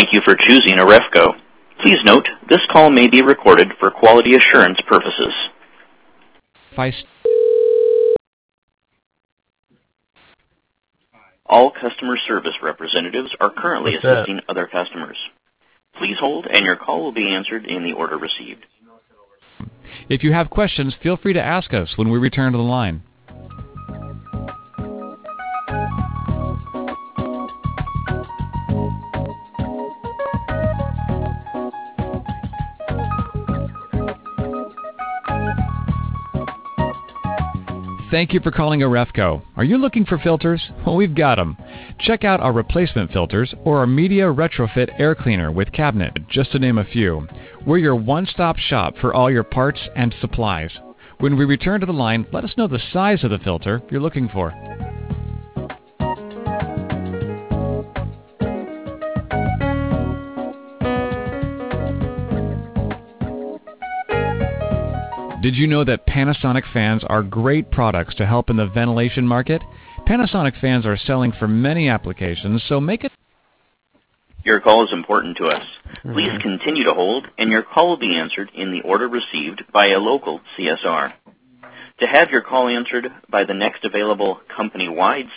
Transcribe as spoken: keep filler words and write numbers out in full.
Thank you for choosing Arefco. Please note, this call may be recorded for quality assurance purposes. All customer service representatives are currently What's that? assisting other customers. Please hold, and your call will be answered in the order received. If you have questions, feel free to ask us when we return to the line. Thank you for calling Arefco. Are you looking for filters? Well, we've got them. Check out our replacement filters or our media retrofit air cleaner with cabinet, just to name a few. We're your one-stop shop for all your parts and supplies. When we return to the line, let us know the size of the filter you're looking for. Did you know that Panasonic fans are great products to help in the ventilation market? Panasonic fans are selling for many applications, so make it... Your call is important to us. Please continue to hold, and your call will be answered in the order received by a local C S R. To have your call answered by the next available company-wide